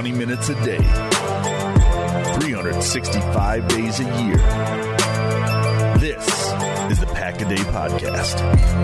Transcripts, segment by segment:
20 minutes a day, 365 days a year. This is the Pack a Day Podcast.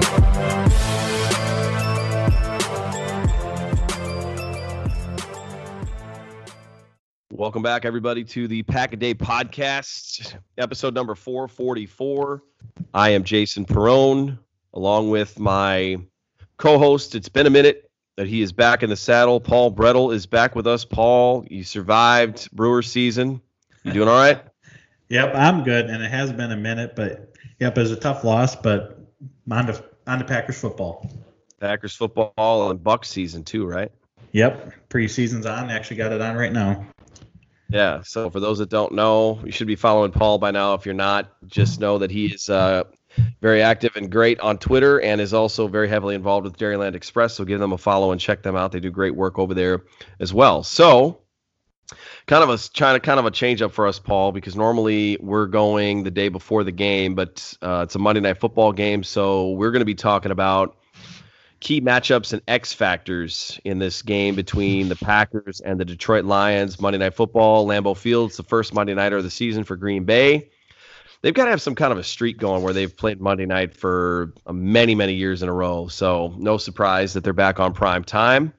Welcome back, everybody, to the Pack a Day Podcast, episode number 444. I am Jason Perrone, along with my co-host. It's been a minute that he is back in the saddle. Paul Brettel is back with us. Paul, you survived Brewer season. You doing all right? Yep, I'm good, and it has been a minute, but yep, it was a tough loss, but on to Packers football. Packers football and Bucs season too, right? Yep, preseason's on. Actually got it on right now. Yeah, so for those that don't know, you should be following Paul by now. If you're not, just know that he is very active and great on Twitter and is also very heavily involved with Dairyland Express, so give them a follow and check them out. They do great work over there as well. So kind of a change up for us, Paul, because normally we're going the day before the game, but it's a Monday Night Football game, so we're going to be talking about key matchups and X factors in this game between the Packers and the Detroit Lions. Monday Night Football, Lambeau Field. It's the first Monday Nighter of the season for Green Bay. They've got to have some kind of a streak going where they've played Monday night for many, many years in a row. So no surprise that they're back on prime time.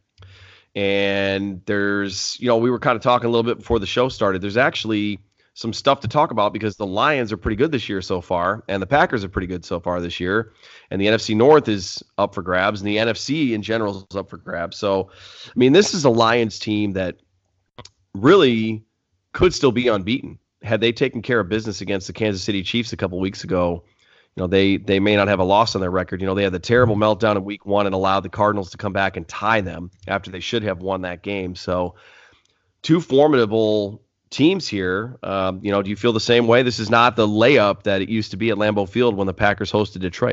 And there's, we were kind of talking a little bit before the show started. There's actually some stuff to talk about because the Lions are pretty good this year so far, and the Packers are pretty good so far this year. And the NFC North is up for grabs, and the NFC in general is up for grabs. So, I mean, this is a Lions team that really could still be unbeaten. Had they taken care of business against the Kansas City Chiefs a couple weeks ago, they may not have a loss on their record. They had the terrible meltdown in week 1 and allowed the Cardinals to come back and tie them after they should have won that game. So, two formidable teams here. Do you feel the same way? This is not the layup that it used to be at Lambeau Field when the Packers hosted Detroit.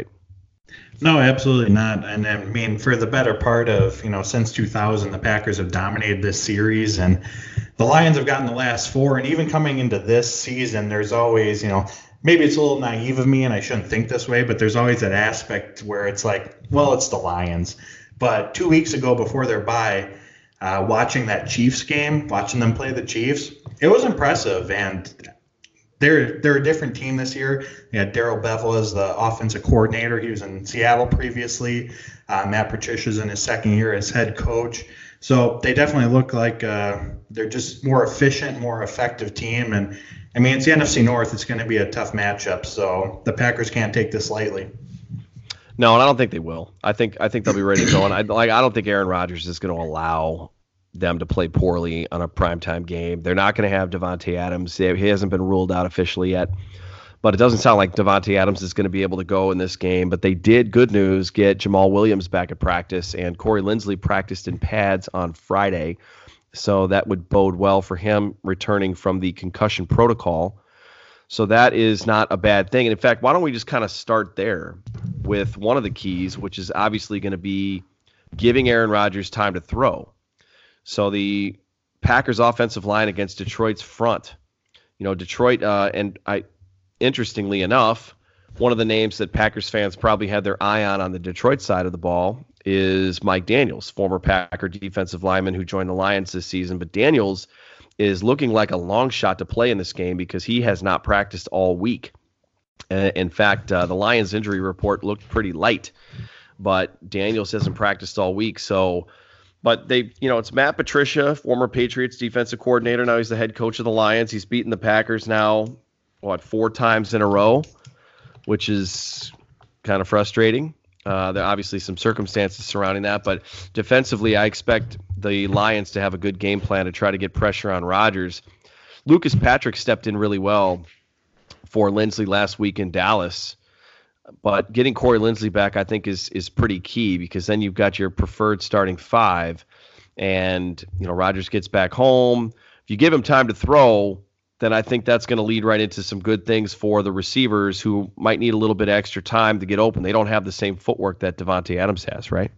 No, absolutely not. And I mean, for the better part of, since 2000, the Packers have dominated this series, and the Lions have gotten the last 4. And even coming into this season, there's always, maybe it's a little naive of me and I shouldn't think this way, but there's always that aspect where it's like, well, it's the Lions. But 2 weeks ago before their bye, watching that Chiefs game, watching them play the Chiefs, it was impressive, and they're a different team this year. They had Darrell Bevell as the offensive coordinator. He was in Seattle previously. Matt Patricia's in his second year as head coach. So they definitely look like they're just more efficient, more effective team. And, I mean, it's the NFC North. It's going to be a tough matchup, so the Packers can't take this lightly. No, and I don't think they will. I think they'll be ready to go. And I don't think Aaron Rodgers is going to allow them to play poorly on a primetime game. They're not going to have Davante Adams. He hasn't been ruled out officially yet, but it doesn't sound like Davante Adams is going to be able to go in this game. But they did, good news, get Jamal Williams back at practice, and Corey Linsley practiced in pads on Friday. So that would bode well for him returning from the concussion protocol. So that is not a bad thing. And in fact, why don't we just kind of start there with one of the keys, which is obviously going to be giving Aaron Rodgers time to throw. So the Packers offensive line against Detroit's front. Detroit, interestingly enough, one of the names that Packers fans probably had their eye on the Detroit side of the ball is Mike Daniels, former Packer defensive lineman who joined the Lions this season. But Daniels is looking like a long shot to play in this game because he has not practiced all week. In fact, the Lions injury report looked pretty light, but Daniels hasn't practiced all week. But it's Matt Patricia, former Patriots defensive coordinator. Now he's the head coach of the Lions. He's beaten the Packers now, 4 times in a row, which is kind of frustrating. There are obviously some circumstances surrounding that, but defensively, I expect the Lions to have a good game plan to try to get pressure on Rodgers. Lucas Patrick stepped in really well for Linsley last week in Dallas. But getting Corey Linsley back, I think, is pretty key because then you've got your preferred starting 5, and Rodgers gets back home. If you give him time to throw, then I think that's going to lead right into some good things for the receivers who might need a little bit of extra time to get open. They don't have the same footwork that Davante Adams has, right?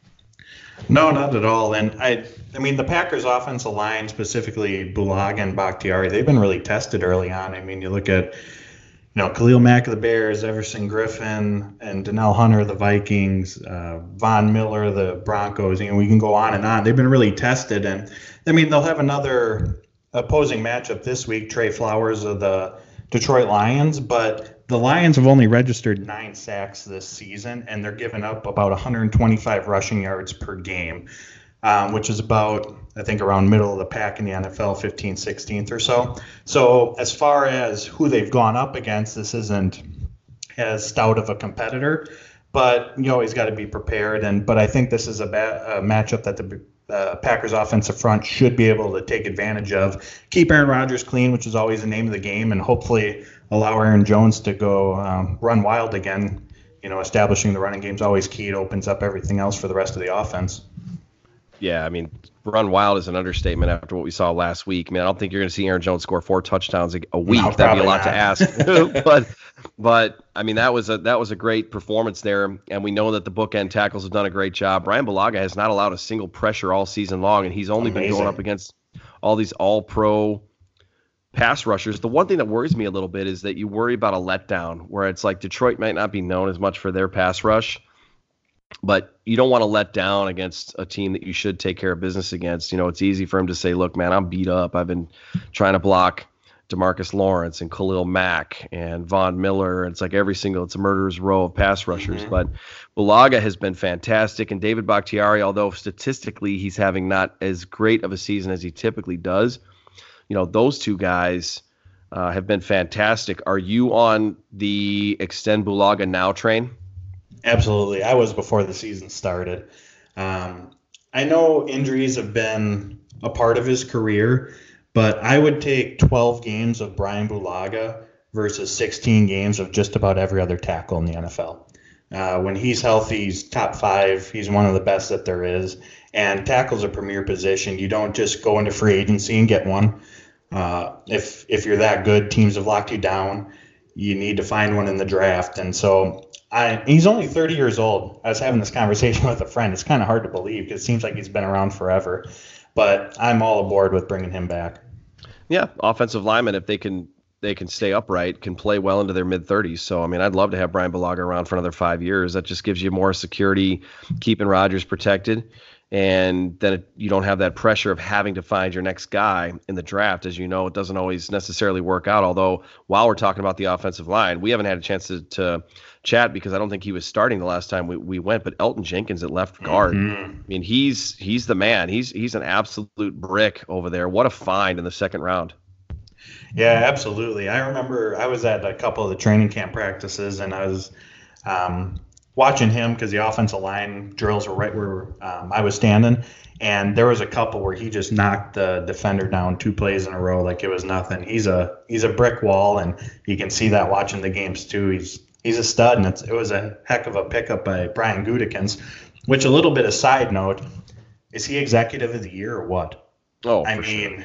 No, not at all. And I mean, the Packers' offensive line, specifically Bulaga and Bakhtiari, they've been really tested early on. I mean, you look at Khalil Mack of the Bears, Everson Griffin, and Donnell Hunter of the Vikings, Von Miller, the Broncos. We can go on and on. They've been really tested, and they'll have another opposing matchup this week. Trey Flowers of the Detroit Lions, but the Lions have only registered 9 sacks this season, and they're giving up about 125 rushing yards per game, which is about, I think, around middle of the pack in the NFL, 15th, 16th or so. So as far as who they've gone up against, this isn't as stout of a competitor, but you always got to be prepared. But I think this is a matchup that the Packers offensive front should be able to take advantage of. Keep Aaron Rodgers clean, which is always the name of the game, and hopefully allow Aaron Jones to go run wild again. Establishing the running game is always key. It opens up everything else for the rest of the offense. Yeah, run wild is an understatement after what we saw last week. I don't think you're going to see Aaron Jones score 4 touchdowns a week. No, that'd be a lot not. to ask. but that was a great performance there, and we know that the bookend tackles have done a great job. Brian Bulaga has not allowed a single pressure all season long, and he's only been going up against all these all-pro pass rushers. The one thing that worries me a little bit is that you worry about a letdown, where it's like Detroit might not be known as much for their pass rush, but you don't want to let down against a team that you should take care of business against. It's easy for him to say, look, man, I'm beat up. I've been trying to block DeMarcus Lawrence and Khalil Mack and Von Miller. It's like it's a murderer's row of pass rushers. Mm-hmm. But Bulaga has been fantastic. And David Bakhtiari, although statistically he's having not as great of a season as he typically does, those two guys have been fantastic. Are you on the extend Bulaga now train? Absolutely. I was before the season started. I know injuries have been a part of his career, but I would take 12 games of Brian Bulaga versus 16 games of just about every other tackle in the NFL. When he's healthy, he's top 5. He's one of the best that there is. And tackle's a premier position. You don't just go into free agency and get one. If you're that good, teams have locked you down. You need to find one in the draft. And so he's only 30 years old. I was having this conversation with a friend. It's kind of hard to believe because it seems like he's been around forever. But I'm all aboard with bringing him back. Yeah, offensive linemen, if they can stay upright, can play well into their mid-30s. So, I'd love to have Brian Bulaga around for another 5 years. That just gives you more security, keeping Rodgers protected. And then you don't have that pressure of having to find your next guy in the draft. As you know, it doesn't always necessarily work out. Although, while we're talking about the offensive line, we haven't had a chance to chat because I don't think he was starting the last time we went. But Elton Jenkins at left guard, Mm-hmm. He's the man. He's an absolute brick over there. What a find in the second round. Yeah, absolutely. I remember I was at a couple of the training camp practices, and I was watching him because the offensive line drills were right where I was standing, and there was a couple where he just knocked the defender down 2 plays in a row like it was nothing. He's a brick wall, and you can see that watching the games too. He's a stud, and it was a heck of a pickup by Brian Gutekunst. Which, a little bit of side note, is he executive of the year or what? Oh, sure.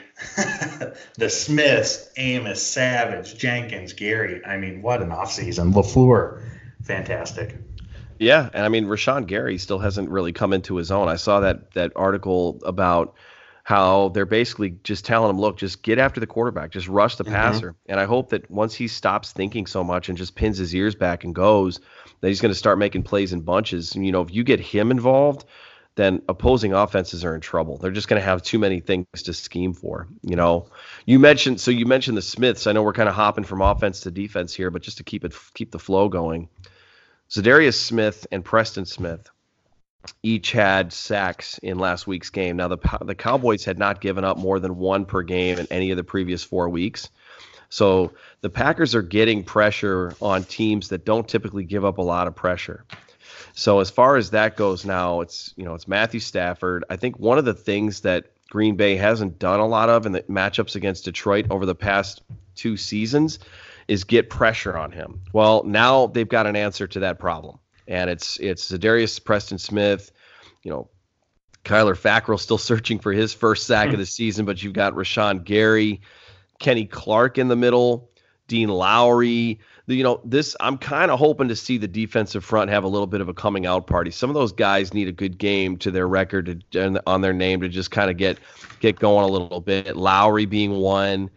The Smiths, Amos, Savage, Jenkins, Gary. What an offseason. LaFleur, fantastic. Yeah, and Rashawn Gary still hasn't really come into his own. I saw that article about how they're basically just telling him, look, just get after the quarterback, just rush the passer. And I hope that once he stops thinking so much and just pins his ears back and goes, that he's going to start making plays in bunches. And, if you get him involved, then opposing offenses are in trouble. They're just going to have too many things to scheme for. You mentioned the Smiths. I know we're kind of hopping from offense to defense here, but just to keep the flow going. Za'Darius Smith and Preston Smith each had sacks in last week's game. Now, the Cowboys had not given up more than 1 per game in any of the previous 4 weeks. So the Packers are getting pressure on teams that don't typically give up a lot of pressure. So as far as that goes now, it's Matthew Stafford. I think one of the things that Green Bay hasn't done a lot of in the matchups against Detroit over the past 2 seasons is get pressure on him. Well, now they've got an answer to that problem. And it's Za'Darius Preston Smith, Kyler Fackrell still searching for his first sack of the season, but you've got Rashawn Gary, Kenny Clark in the middle, Dean Lowry. I'm kind of hoping to see the defensive front have a little bit of a coming out party. Some of those guys need a good game to their record and on their name to just kind of get going a little bit. Lowry being one,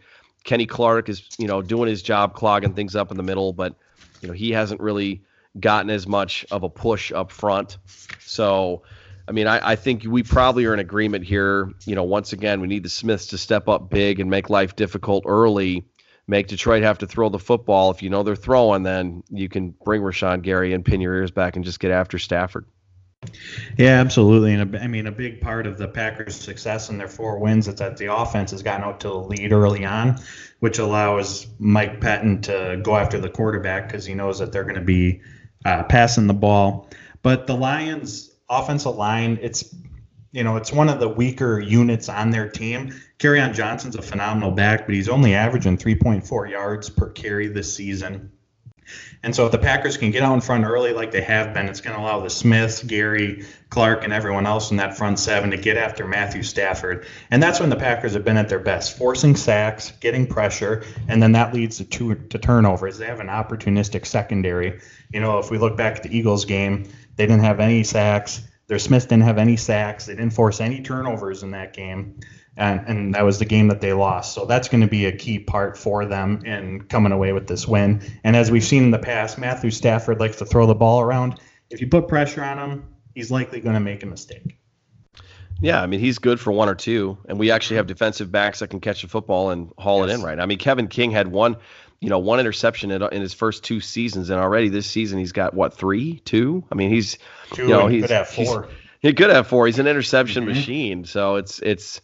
Kenny Clark is, doing his job, clogging things up in the middle, but, he hasn't really gotten as much of a push up front. So, I mean, I think we probably are in agreement here. Once again, we need the Smiths to step up big and make life difficult early, make Detroit have to throw the football. If they're throwing, then you can bring Rashawn Gary and pin your ears back and just get after Stafford. Yeah, absolutely. And a big part of the Packers' success in their 4 wins is that the offense has gotten out to a lead early on, which allows Mike Pettin to go after the quarterback because he knows that they're going to be passing the ball. But the Lions' offensive line, it's one of the weaker units on their team. Kerryon Johnson's a phenomenal back, but he's only averaging 3.4 yards per carry this season. And so if the Packers can get out in front early like they have been, it's going to allow the Smiths, Gary, Clark, and everyone else in that front 7 to get after Matthew Stafford. And that's when the Packers have been at their best, forcing sacks, getting pressure, and then that leads to turnovers. They have an opportunistic secondary. If we look back at the Eagles game, they didn't have any sacks. Their Smiths didn't have any sacks. They didn't force any turnovers in that game. And that was the game that they lost. So that's going to be a key part for them in coming away with this win. And as we've seen in the past, Matthew Stafford likes to throw the ball around. If you put pressure on him, he's likely going to make a mistake. Yeah, I mean, he's good for 1 or 2. And we actually have defensive backs that can catch the football and haul it in right. I mean, Kevin King had one interception in his first 2 seasons. And already this season, he's got, 3? 2? I mean, he's 2, he could have 4. He could have 4. He's an interception machine. So it's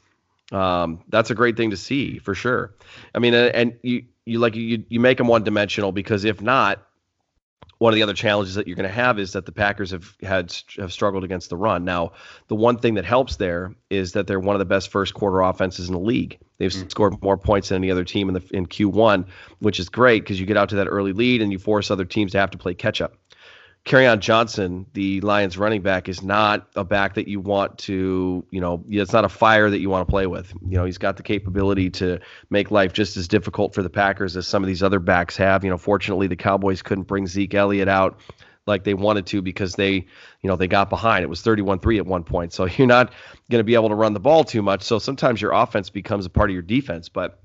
that's a great thing to see for sure. I mean, and you make them one-dimensional because if not, one of the other challenges that you're going to have is that the Packers have struggled against the run. Now, the one thing that helps there is that they're one of the best first quarter offenses in the league. They've scored more points than any other team in Q1, which is great because you get out to that early lead and you force other teams to have to play catch up. Kerryon Johnson, the Lions running back, is not a back that you want to, it's not a fire that you want to play with. He's got the capability to make life just as difficult for the Packers as some of these other backs have. Fortunately, the Cowboys couldn't bring Zeke Elliott out like they wanted to because they got behind. It was 31-3 at one point. So you're not going to be able to run the ball too much. So sometimes your offense becomes a part of your defense. But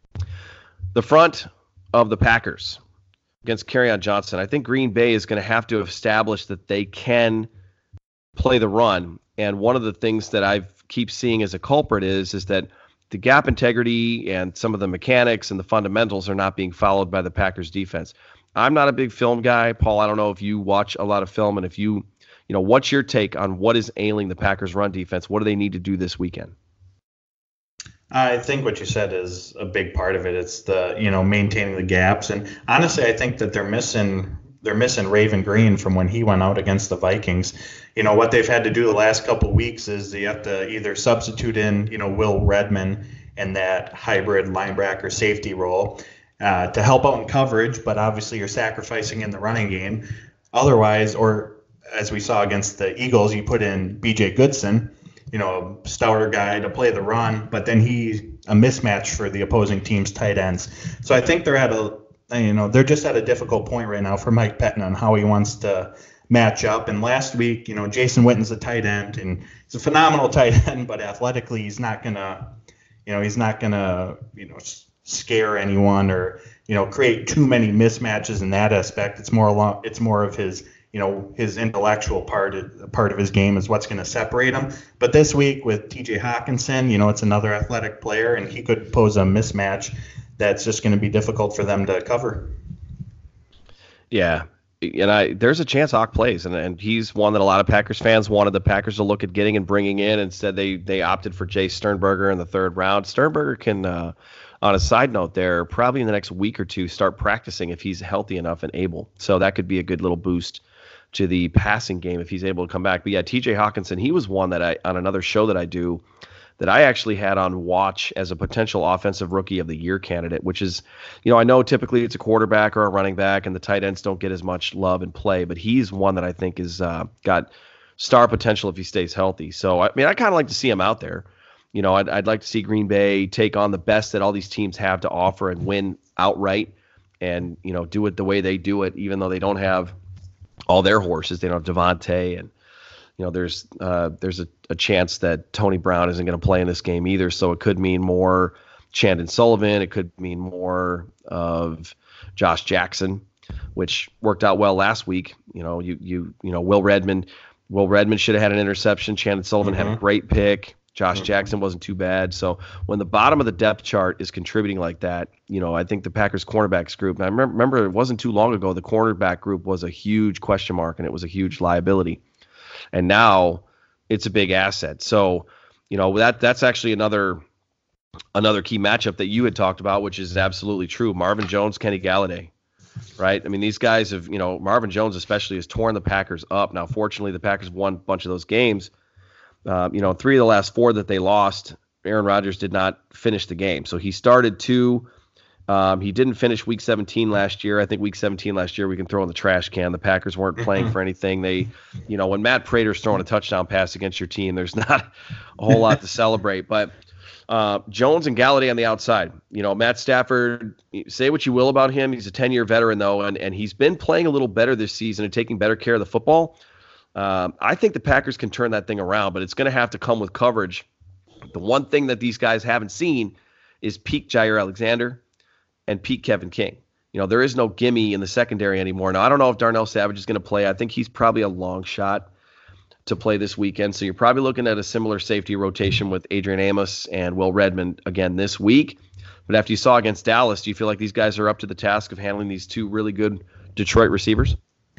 the front of the Packers against Kerryon Johnson, I think Green Bay is going to have to establish that they can play the run. And one of the things that I keep seeing as a culprit is that the gap integrity and some of the mechanics and the fundamentals are not being followed by the Packers defense. I'm not a big film guy. Paul, I don't know if you watch a lot of film and if what's your take on what is ailing the Packers run defense? What do they need to do this weekend? I think what you said is a big part of it. It's the, maintaining the gaps. And honestly, I think that they're missing Raven Green from when he went out against the Vikings. What they've had to do the last couple of weeks is they have to either substitute in, Will Redmond in that hybrid linebacker safety role to help out in coverage, but obviously you're sacrificing in the running game. Otherwise, or as we saw against the Eagles, you put in B.J. Goodson, a stouter guy to play the run, but then he's a mismatch for the opposing team's tight ends. So I think they're just at a difficult point right now for Mike Pettin on how he wants to match up. And last week, Jason Witten's a tight end, and he's a phenomenal tight end, but athletically he's not gonna scare anyone or create too many mismatches in that aspect. It's more of his his intellectual part of his game is what's going to separate him. But this week with TJ Hawkinson, it's another athletic player, and he could pose a mismatch that's just going to be difficult for them to cover. Yeah, and there's a chance Hawk plays, and he's one that a lot of Packers fans wanted the Packers to look at getting and bringing in. Instead, they opted for Jay Sternberger in the 3rd round. Sternberger can, on a side note there, probably in the next week or 2, start practicing if he's healthy enough and able. So that could be a good little boost to the passing game if he's able to come back. But yeah, TJ Hawkinson, he was one that on another show that I do that I actually had on watch as a potential offensive rookie of the year candidate, which is, I know typically it's a quarterback or a running back and the tight ends don't get as much love and play, but he's one that I think is got star potential if he stays healthy. So, I mean, I kind of like to see him out there. I'd like to see Green Bay take on the best that all these teams have to offer and win outright and, do it the way they do it, even though they don't have all their horses. They don't have Devontae, and there's a chance that Tony Brown isn't going to play in this game either. So it could mean more Chandon Sullivan. It could mean more of Josh Jackson, which worked out well last week. Will Redmond should have had an interception. Chandon Sullivan had a great pick. Josh Jackson wasn't too bad. So when the bottom of the depth chart is contributing like that, I think the Packers cornerbacks group, and I remember it wasn't too long ago, the cornerback group was a huge question mark and it was a huge liability. And now it's a big asset. So, that's actually another key matchup that you had talked about, which is absolutely true. Marvin Jones, Kenny Galladay, right? I mean, these guys have, Marvin Jones especially has torn the Packers up. Now, fortunately, the Packers won a bunch of those games. 3 of the last 4 that they lost, Aaron Rodgers did not finish the game. So he started 2. He didn't finish week 17 last year. I think week 17 last year we can throw in the trash can. The Packers weren't playing for anything. They, when Matt Prater's throwing a touchdown pass against your team, there's not a whole lot to celebrate. But Jones and Galladay on the outside. Matt Stafford, say what you will about him. He's a 10-year veteran, though, and he's been playing a little better this season and taking better care of the football. I think the Packers can turn that thing around, but it's going to have to come with coverage. The one thing that these guys haven't seen is peak Jair Alexander and peak Kevin King. There is no gimme in the secondary anymore. Now, I don't know if Darnell Savage is going to play. I think he's probably a long shot to play this weekend. So you're probably looking at a similar safety rotation with Adrian Amos and Will Redmond again this week. But after you saw against Dallas, do you feel like these guys are up to the task of handling these 2 really good Detroit receivers?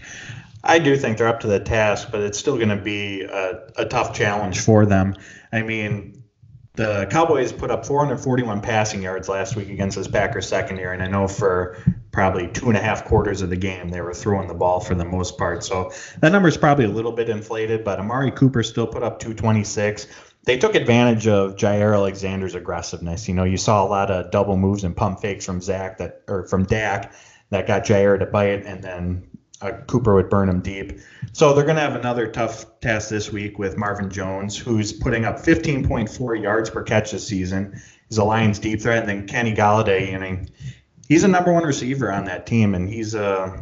I do think they're up to the task, but it's still going to be a tough challenge for them. I mean, the Cowboys put up 441 passing yards last week against this Packers secondary, and I know for probably 2.5 quarters of the game they were throwing the ball for the most part. So that number is probably a little bit inflated, but Amari Cooper still put up 226. They took advantage of Jair Alexander's aggressiveness. You saw a lot of double moves and pump fakes from Dak that got Jair to bite, and then Cooper would burn him deep. So they're going to have another tough task this week with Marvin Jones, who's putting up 15.4 yards per catch this season. He's a Lions deep threat. And then Kenny Galladay, he's a number 1 receiver on that team, and he's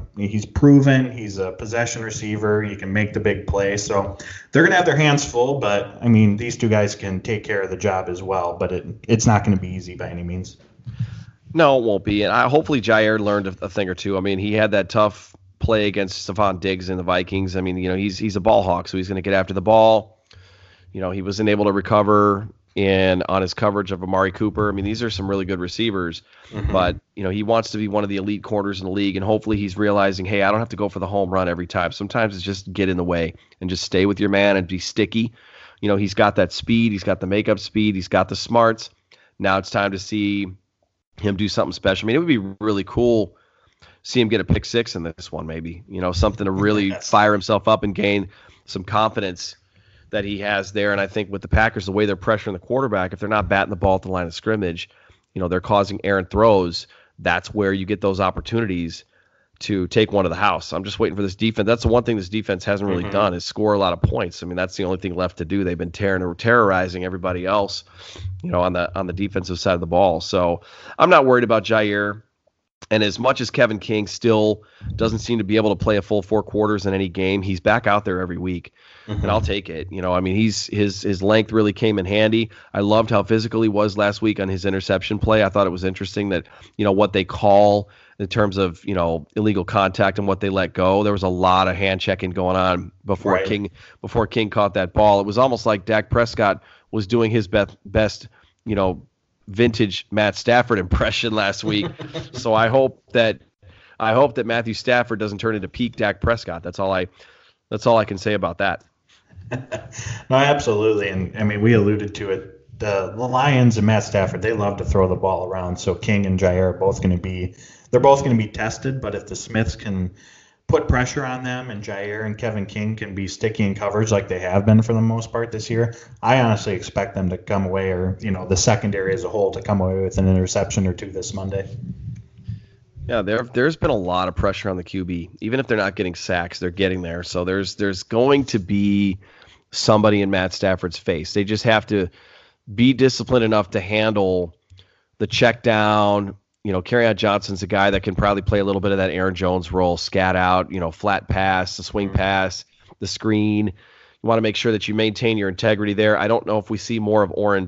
proven. He's a possession receiver. He can make the big play. So they're going to have their hands full, but, these 2 guys can take care of the job as well. But it's not going to be easy by any means. No, it won't be. And hopefully Jair learned a thing or two. He had that tough play against Stephon Diggs and the Vikings. He's a ball hawk, so he's going to get after the ball. He wasn't able to recover on his coverage of Amari Cooper. These are some really good receivers, but he wants to be one of the elite corners in the league, and hopefully he's realizing, hey, I don't have to go for the home run every time. Sometimes it's just get in the way and just stay with your man and be sticky. He's got that speed, he's got the makeup speed, he's got the smarts. Now it's time to see him do something special. It would be really cool see him get a pick 6 in this one, maybe, something to really fire himself up and gain some confidence that he has there. And I think with the Packers, the way they're pressuring the quarterback, if they're not batting the ball at the line of scrimmage, they're causing errant throws. That's where you get those opportunities to take one to the house. I'm just waiting for this defense. That's the one thing this defense hasn't really done is score a lot of points. That's the only thing left to do. They've been terrorizing everybody else, on the defensive side of the ball. So I'm not worried about Jair. And as much as Kevin King still doesn't seem to be able to play a full 4 quarters in any game, he's back out there every week, and I'll take it. His length really came in handy. I loved how physical he was last week on his interception play. I thought it was interesting that, what they call in terms of, illegal contact and what they let go. There was a lot of hand checking going on before King caught that ball. It was almost like Dak Prescott was doing his best, vintage Matt Stafford impression last week. So I hope that Matthew Stafford doesn't turn into peak Dak Prescott. That's all I can say about that. No, absolutely. And we alluded to it. The Lions and Matt Stafford, they love to throw the ball around. So King and Jair are both going to be tested, but if the Smiths can put pressure on them and Jair and Kevin King can be sticky in coverage like they have been for the most part this year, I honestly expect them to come away, or the secondary as a whole to come away with an interception or 2 this Monday. Yeah, there's been a lot of pressure on the QB. Even if they're not getting sacks, they're getting there. So there's going to be somebody in Matt Stafford's face. They just have to be disciplined enough to handle the check down. Kerryon Johnson's a guy that can probably play a little bit of that Aaron Jones role, scat out, flat pass, the swing pass, the screen. You want to make sure that you maintain your integrity there. I don't know if we see more of Oren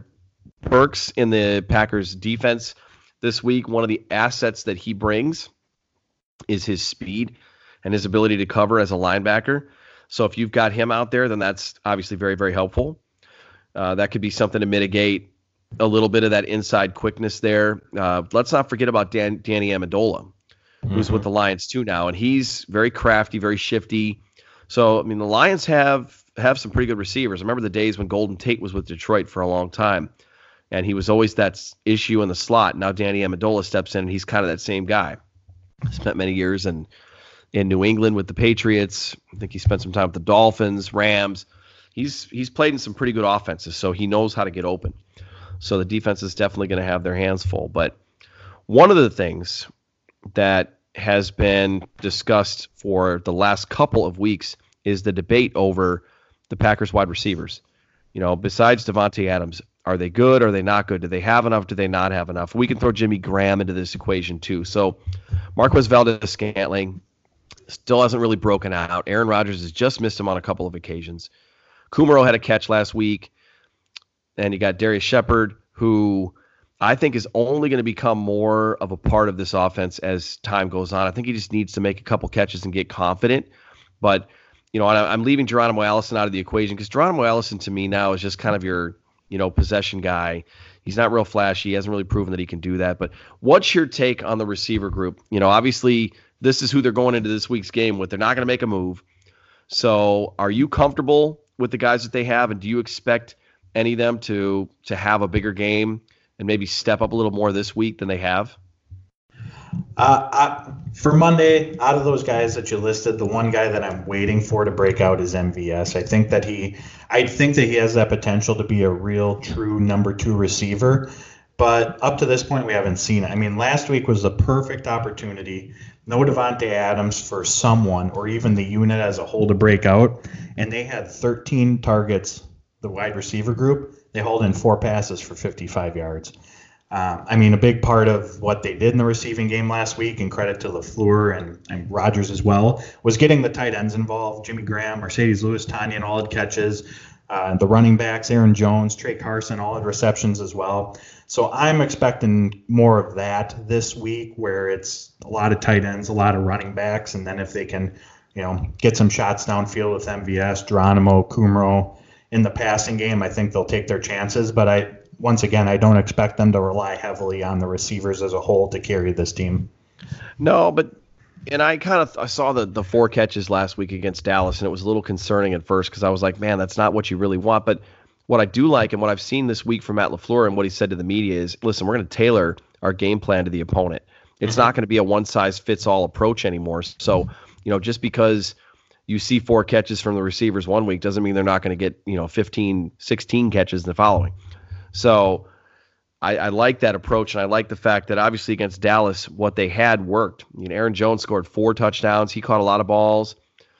Burks in the Packers defense this week, one of the assets that he brings is his speed and his ability to cover as a linebacker. So if you've got him out there, then that's obviously very, very helpful. That could be something to mitigate a little bit of that inside quickness there. Let's not forget about Danny Amendola, who's with the Lions too now, and he's very crafty, very shifty. So, I mean, the Lions have some pretty good receivers. I remember the days when Golden Tate was with Detroit for a long time, and he was always that issue in the slot. Now Danny Amendola steps in, and he's kind of that same guy. Spent many years in New England with the Patriots. I think he spent some time with the Dolphins, Rams. He's played in some pretty good offenses, so he knows how to get open. So the defense is definitely going to have their hands full. But one of the things that has been discussed for the last couple of weeks is the debate over the Packers wide receivers. You know, besides Davante Adams, are they good? Are they not good? Do they have enough? Do they not have enough? We can throw Jimmy Graham into this equation too. So Marquez Valdes-Scantling still hasn't really broken out. Aaron Rodgers has just missed him on a couple of occasions. Kumaro had a catch last week. And you got Darius Shepard, who I think is only going to become more of a part of this offense as time goes on. I think he just needs to make a couple catches and get confident. But, you know, I'm leaving Geronimo Allison out of the equation because Geronimo Allison to me now is just kind of your, you know, possession guy. He's not real flashy. He hasn't really proven that he can do that. But what's your take on the receiver group? You know, obviously this is who they're going into this week's game with. They're not going to make a move. So are you comfortable with the guys that they have, and do you expect any of them to have a bigger game and maybe step up a little more this week than they have? For Monday, out of those guys that you listed, the one guy that I'm waiting for to break out is MVS. I think that he has that potential to be a real true number 2 receiver, but up to this point we haven't seen it. I mean, last week was the perfect opportunity. No Davante Adams for someone or even the unit as a whole to break out, and they had 13 targets. The wide receiver group, they hauled in 4 passes for 55 yards. I mean, a big part of what they did in the receiving game last week, and credit to LaFleur and Rodgers as well, was getting the tight ends involved. Jimmy Graham, Mercedes Lewis, Tanyan all had catches. The running backs, Aaron Jones, Trey Carson, all had receptions as well. So I'm expecting more of that this week, where it's a lot of tight ends, a lot of running backs, and then if they can, you know, get some shots downfield with MVS, Geronimo, Kumaro, in the passing game, I think they'll take their chances. But I don't expect them to rely heavily on the receivers as a whole to carry this team. No, but I saw the 4 catches last week against Dallas, and it was a little concerning at first because I was like, man, that's not what you really want. But what I do like and what I've seen this week from Matt LaFleur and what he said to the media is, listen, we're going to tailor our game plan to the opponent. It's not going to be a one-size-fits-all approach anymore. So, you know, just because you see 4 catches from the receivers one week doesn't mean they're not going to get, you know, 15, 16 catches the following. So I like that approach, and I like the fact that obviously against Dallas, what they had worked. You know, Aaron Jones scored 4 touchdowns. He caught a lot of balls.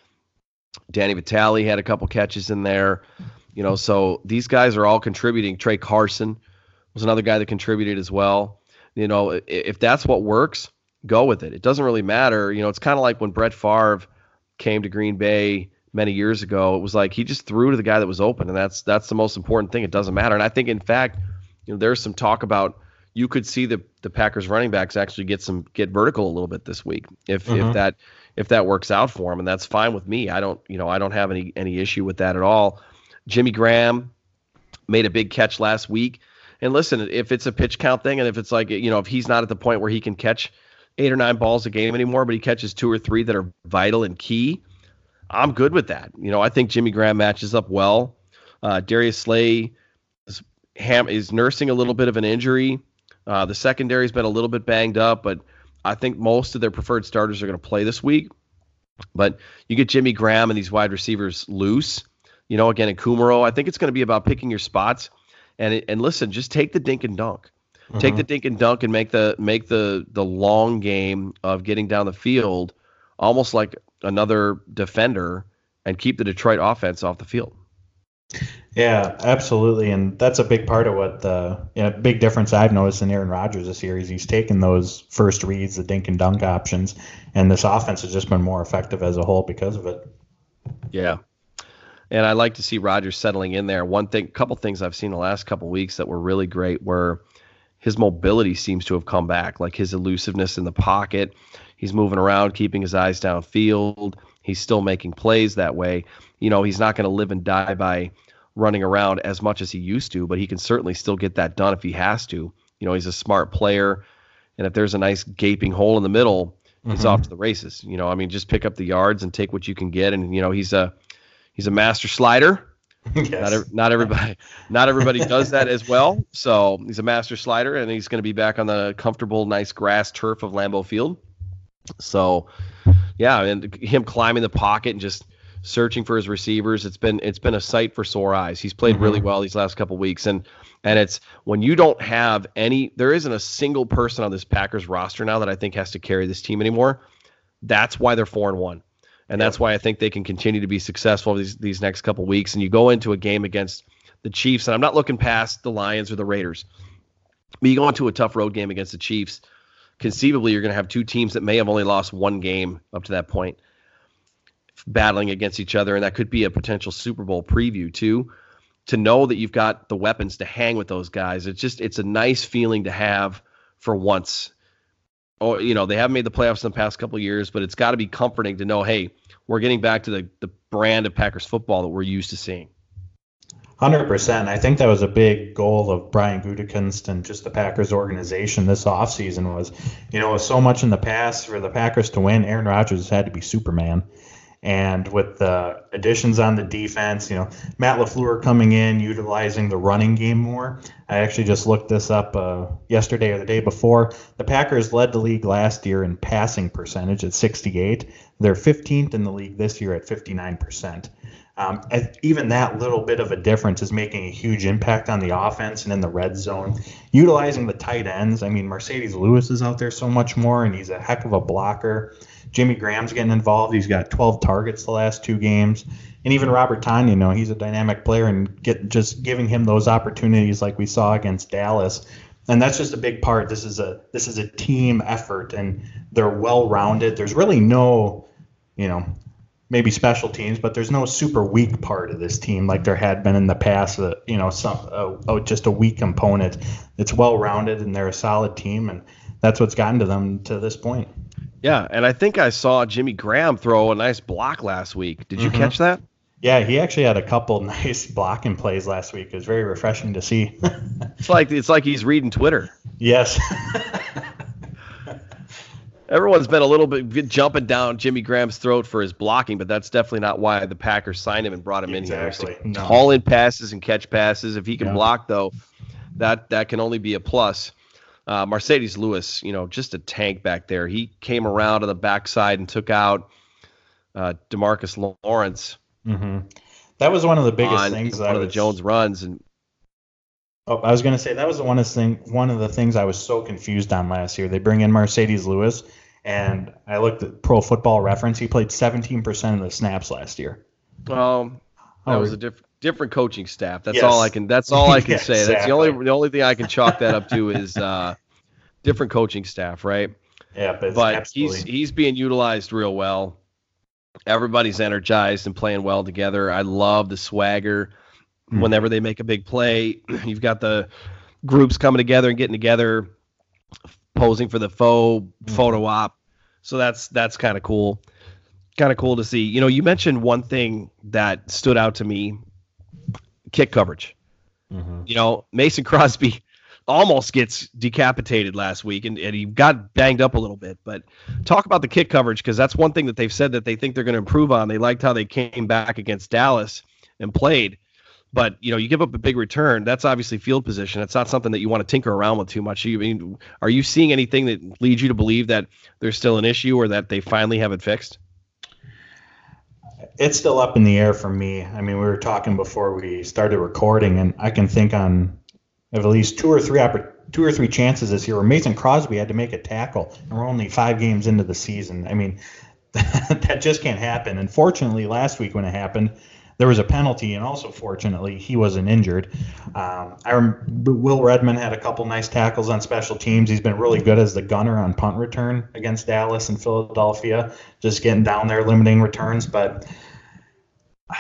Danny Vitale had a couple catches in there. You know, so these guys are all contributing. Trey Carson was another guy that contributed as well. You know, if that's what works, go with it. It doesn't really matter. You know, it's kind of like when Brett Favre came to Green Bay many years ago. It was like he just threw to the guy that was open, and that's the most important thing. It doesn't matter. And I think, in fact, you know, there's some talk about you could see the Packers running backs actually get vertical a little bit this week if that works out for them, and that's fine with me. I don't have any issue with that at all. Jimmy Graham made a big catch last week, and listen, if it's a pitch count thing, and if it's like, you know, if he's not at the point where he can catch 8 or 9 balls a game anymore, but he catches 2 or 3 that are vital and key, I'm good with that. You know, I think Jimmy Graham matches up well. Darius Slay is nursing a little bit of an injury. The secondary's been a little bit banged up, but I think most of their preferred starters are going to play this week. But you get Jimmy Graham and these wide receivers loose, you know, again, in Kumaro. I think it's going to be about picking your spots. And listen, just take the dink and dunk. Take the dink and dunk and make the long game of getting down the field almost like another defender and keep the Detroit offense off the field. Yeah, absolutely. And that's a big part of what big difference I've noticed in Aaron Rodgers this year is he's taken those first reads, the dink and dunk options, and this offense has just been more effective as a whole because of it. Yeah. And I like to see Rodgers settling in there. Couple things I've seen the last couple weeks that were really great were his mobility seems to have come back, like his elusiveness in the pocket. He's moving around, keeping his eyes downfield. He's still making plays that way. He's not going to live and die by running around as much as he used to, but he can certainly still get that done if he has to. He's a smart player, and if there's a nice gaping hole in the middle, he's off to the races. Just pick up the yards and take what you can get. And he's a master slider. Yes. Not everybody does that as well. So he's a master slider, and he's going to be back on the comfortable, nice grass turf of Lambeau Field. So, yeah, and him climbing the pocket and just searching for his receivers, it's been a sight for sore eyes. He's played really well these last couple of weeks, and it's when you don't have there isn't a single person on this Packers roster now that I think has to carry this team anymore. That's why they're 4-1. And that's why I think they can continue to be successful these next couple of weeks. And you go into a game against the Chiefs, and I'm not looking past the Lions or the Raiders, but you go into a tough road game against the Chiefs. Conceivably, you're going to have two teams that may have only lost one game up to that point battling against each other, and that could be a potential Super Bowl preview too. To know that you've got the weapons to hang with those guys, it's a nice feeling to have for once. Oh, they haven't made the playoffs in the past couple of years, but it's got to be comforting to know, hey, we're getting back to the brand of Packers football that we're used to seeing. 100%. I think that was a big goal of Brian Gutekunst and just the Packers organization this offseason was, so much in the past for the Packers to win, Aaron Rodgers had to be Superman. And with the additions on the defense, Matt LaFleur coming in, utilizing the running game more. I actually just looked this up yesterday or the day before. The Packers led the league last year in passing percentage at 68. They're 15th in the league this year at 59%. Even that little bit of a difference is making a huge impact on the offense and in the red zone. Utilizing the tight ends. Mercedes Lewis is out there so much more, and he's a heck of a blocker. Jimmy Graham's getting involved. He's got 12 targets the last two games. And even Robert Tonyan, he's a dynamic player, and just giving him those opportunities like we saw against Dallas. And that's just a big part. This is a team effort, and they're well-rounded. There's really no, maybe special teams, but there's no super weak part of this team like there had been in the past. Just a weak component. It's well-rounded, and they're a solid team, and that's what's gotten to them to this point. Yeah, and I think I saw Jimmy Graham throw a nice block last week. Did you catch that? Yeah, he actually had a couple nice blocking plays last week. It was very refreshing to see. It's like he's reading Twitter. Yes. Everyone's been a little bit jumping down Jimmy Graham's throat for his blocking, but that's definitely not why the Packers signed him and brought him in here. To haul in passes and catch passes. If he can block, though, that can only be a plus. Mercedes Lewis, just a tank back there. He came around to the backside and took out DeMarcus Lawrence. Mm-hmm. That was one of the biggest things. One of the Jones runs, and I was going to say that was one of the things I was so confused on last year. They bring in Mercedes Lewis, and I looked at Pro Football Reference. He played 17% of the snaps last year. Well, that was a different coaching staff. That's all I can. That's all I can say. That's exactly. the only thing I can chalk that up to is different coaching staff, right? Yeah, but he's being utilized real well. Everybody's energized and playing well together. I love the swagger. Whenever they make a big play, you've got the groups coming together and getting together, posing for the photo op. So that's kind of cool. Kind of cool to see. You mentioned one thing that stood out to me, kick coverage. Mason Crosby almost gets decapitated last week, and he got banged up a little bit. But talk about the kick coverage, because that's one thing that they've said that they think they're going to improve on. They liked how they came back against Dallas and played. But, you give up a big return. That's obviously field position. It's not something that you want to tinker around with too much. Are you seeing anything that leads you to believe that there's still an issue or that they finally have it fixed? It's still up in the air for me. We were talking before we started recording, and I can think on at least two or three chances this year where Mason Crosby had to make a tackle, and we're only 5 games into the season. That just can't happen. And fortunately, last week when it happened, there was a penalty, and also fortunately he wasn't injured. Will Redmond had a couple nice tackles on special teams. He's been really good as the gunner on punt return against Dallas and Philadelphia, just getting down there, limiting returns. But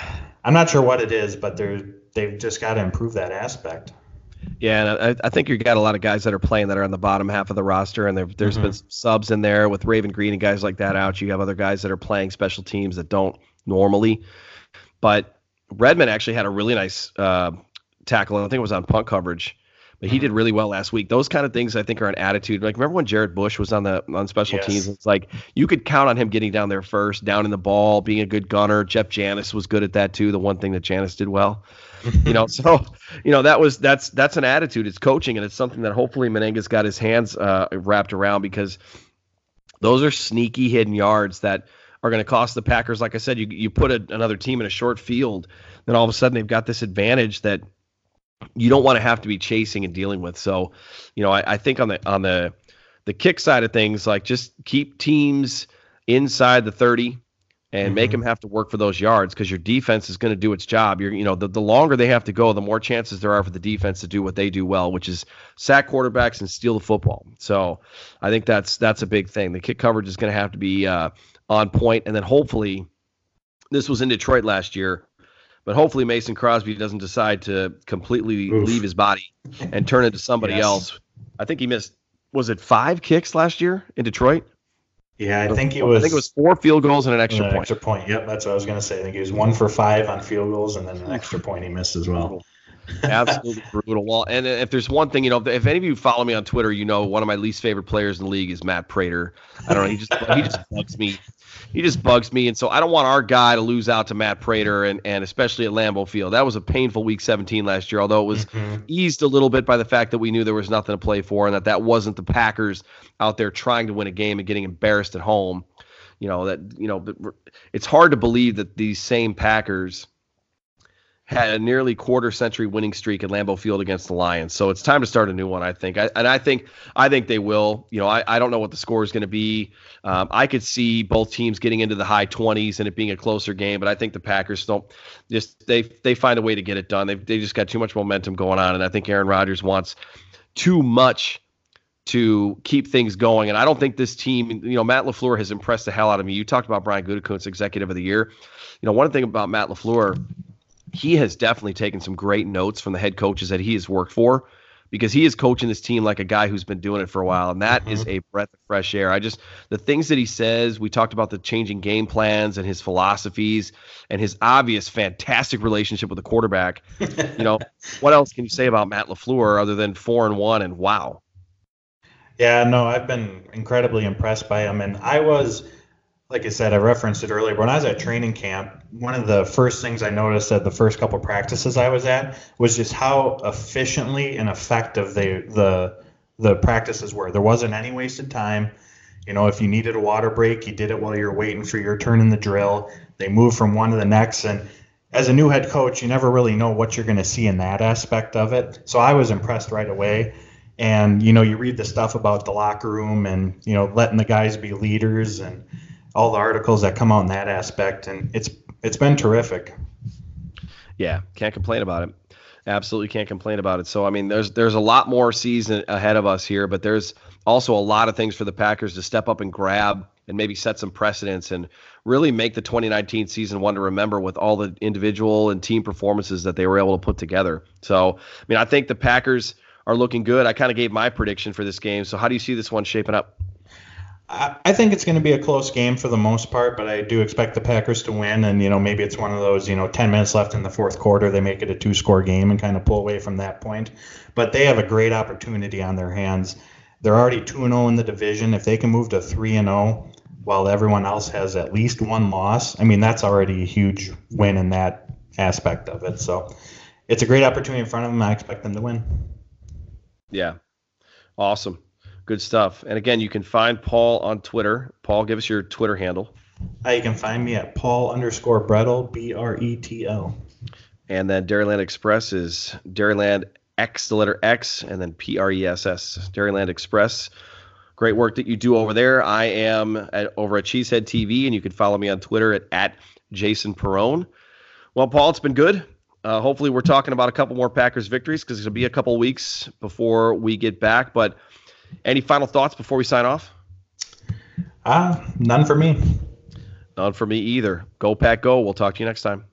I'm not sure what it is, but they've just got to improve that aspect. Yeah, and I think you got a lot of guys that are playing that are on the bottom half of the roster, and there's been some subs in there with Raven Green and guys like that out. You have other guys that are playing special teams that don't normally. But Redmond actually had a really nice tackle. I think it was on punt coverage, but he did really well last week. Those kind of things I think are an attitude. Like, remember when Jared Bush was on special teams? It's like you could count on him getting down there first, down in the ball, being a good gunner. Jeff Janis was good at that too. The one thing that Janis did well. So that's an attitude. It's coaching, and it's something that hopefully Menenga's got his hands wrapped around, because those are sneaky hidden yards that are going to cost the Packers. Like I said, you put another team in a short field, then all of a sudden they've got this advantage that you don't want to have to be chasing and dealing with. So, I think on the kick side of things, like, just keep teams inside the 30. And make them have to work for those yards, because your defense is going to do its job. The longer they have to go, the more chances there are for the defense to do what they do well, which is sack quarterbacks and steal the football. So I think that's a big thing. The kick coverage is going to have to be on point, and then hopefully, this was in Detroit last year, but hopefully Mason Crosby doesn't decide to completely leave his body and turn into somebody else. I think he missed, was it 5 kicks last year in Detroit? Yeah, I think it was 4 field goals and an extra point. Extra point. Yep, that's what I was going to say. I think he was 1 for 5 on field goals, and then an extra point he missed as well. Absolutely brutal. Well, and if there's one thing, if any of you follow me on Twitter, one of my least favorite players in the league is Matt Prater. I don't know. He just bugs me. He just bugs me, and so I don't want our guy to lose out to Matt Prater, and especially at Lambeau Field. That was a painful Week 17 last year, although it was eased a little bit by the fact that we knew there was nothing to play for, and that wasn't the Packers out there trying to win a game and getting embarrassed at home. It's hard to believe that these same Packers had a nearly quarter-century winning streak at Lambeau Field against the Lions. So it's time to start a new one, I think. I think they will. I don't know what the score is going to be. I could see both teams getting into the high 20s and it being a closer game, but I think the Packers they find a way to get it done. They just got too much momentum going on, and I think Aaron Rodgers wants too much to keep things going. And I don't think this team, Matt LaFleur has impressed the hell out of me. You talked about Brian Gutekunst, Executive of the Year. One thing about Matt LaFleur, he has definitely taken some great notes from the head coaches that he has worked for, because he is coaching this team like a guy who's been doing it for a while. And that is a breath of fresh air. The things that he says, we talked about the changing game plans and his philosophies and his obvious fantastic relationship with the quarterback. What else can you say about Matt LaFleur other than 4-1 and wow? Yeah, no, I've been incredibly impressed by him. And I was, like I said, I referenced it earlier. When I was at training camp, one of the first things I noticed at the first couple practices I was at was just how efficiently and effective the practices were. There wasn't any wasted time. If you needed a water break, you did it while you were waiting for your turn in the drill. They moved from one to the next. And as a new head coach, you never really know what you're going to see in that aspect of it. So I was impressed right away. And, you read the stuff about the locker room and, letting the guys be leaders and all the articles that come out in that aspect, and it's been terrific. Yeah, can't complain about it. Absolutely can't complain about it. So, there's a lot more season ahead of us here, but there's also a lot of things for the Packers to step up and grab and maybe set some precedents and really make the 2019 season one to remember with all the individual and team performances that they were able to put together. So, I think the Packers are looking good. I kind of gave my prediction for this game. So how do you see this one shaping up? I think it's going to be a close game for the most part, but I do expect the Packers to win. And, maybe it's one of those, 10 minutes left in the fourth quarter, they make it a 2-score game and kind of pull away from that point. But they have a great opportunity on their hands. They're already 2-0 in the division. If they can move to 3-0 while everyone else has at least one loss, that's already a huge win in that aspect of it. So it's a great opportunity in front of them. I expect them to win. Yeah. Awesome. Good stuff. And again, you can find Paul on Twitter. Paul, give us your Twitter handle. You can find me at Paul_Bretl, BRETL. And then Dairyland Express is Dairyland X, the letter X, and then PRESS. Dairyland Express. Great work that you do over there. I am over at Cheesehead TV, and you can follow me on Twitter at Jason Perrone. Well, Paul, it's been good. Hopefully we're talking about a couple more Packers victories because it'll be a couple weeks before we get back. But any final thoughts before we sign off? None for me. None for me either. Go Pack Go. We'll talk to you next time.